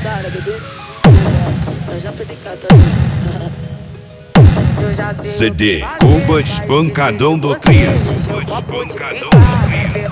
cara, bebê. Eu já perdi cara, tá vida. CD Cubas Pancadão do Cris. Pancadão do Cris.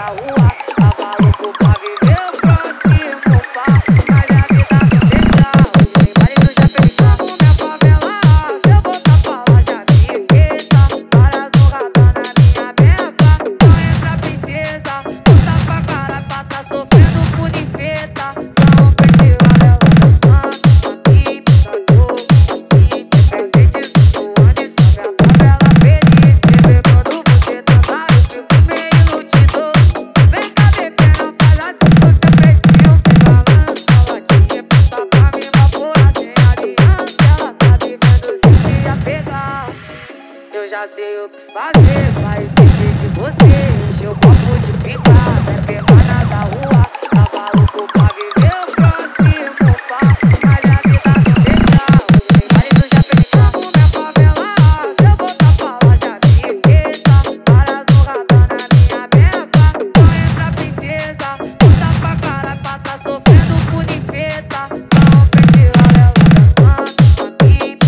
Eu já sei o que fazer pra esquecer de você. Encher o copo de picada, é pegada da rua. Tá maluco pra viver o próximo passo, mas a vida não deixa. Os maridos já pensavam minha favela. Se eu voltar pra lá já me esqueça. Caras no radar na minha meta. Só entra princesa, puta pra caralho pra tá sofrendo por infeta. Não perde ela dançando aqui,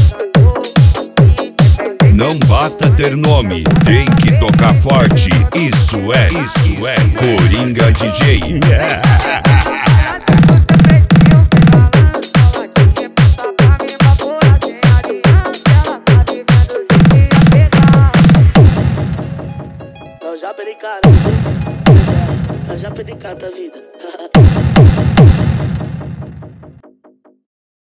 Não basta ter nome, tem que tocar forte. Isso é Coringa DJ. Eu já perdi cara, bebê. Eu já perdi cara, tá vida.